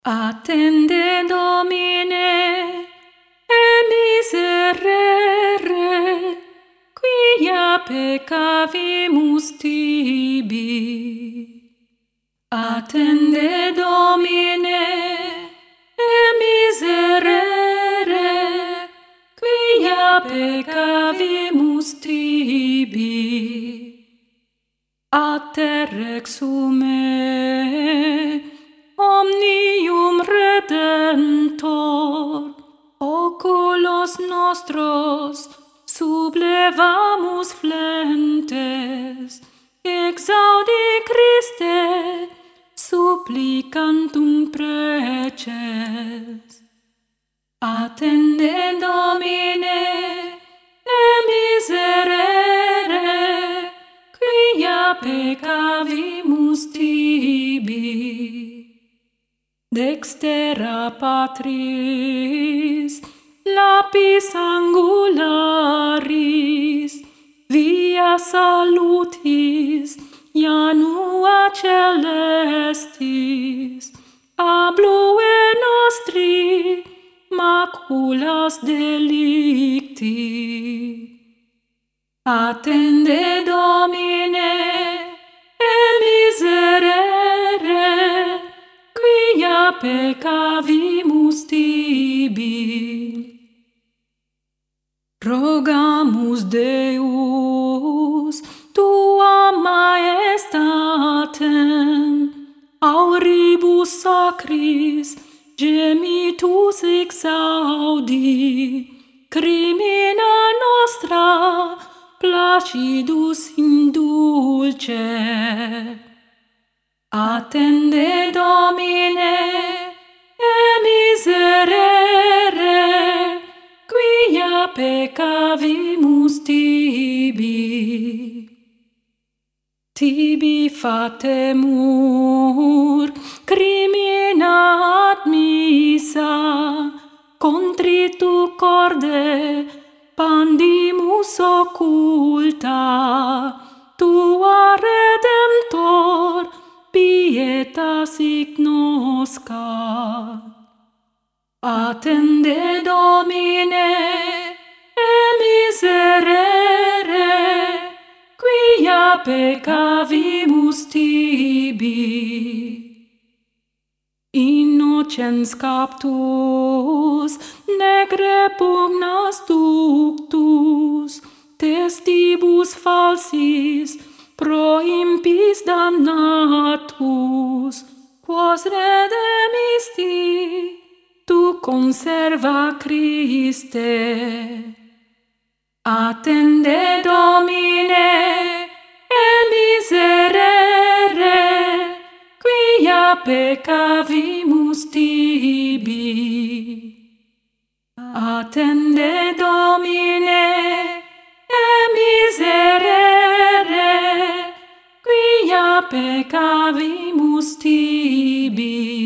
Attende, Domine, e miserere, quia peccavimus tibi. Attende, Domine, e miserere, quia peccavimus tibi. A te rexume, omnium Redentor, oculos nostros sublevamus flentes, exaudi Christe, supplicantum preces. Attende, Domine, e miserere, quia peccavimus tibi. Dextera Patris, lapis angularis, via salutis, janua celestis, ablue nostri, maculas delicti. Attende, Domine, e miserere, quia peccavimus tibi. Rogamus Deus, tua maestatem, auribus sacris, gemitus exaudi, crimina nostra, placidus indulce. Attende, Domine, e miserere, quia peccavimus tibi. Tibi fatemur crimina admissa, contritu corde pandimus occulta, tua Redemptor pietas ignosca. Attende, Domine, e miserere, quia peccavimus tibi. Innocens captus, nec repugnas ductus, testibus falsis, pro impis damnatus, quos redemisti, tu conserva Christe. Attende, Domine, e miserere, quia peccavimus tibi. Attende, Domine, e miserere, quia peccavimus tibi.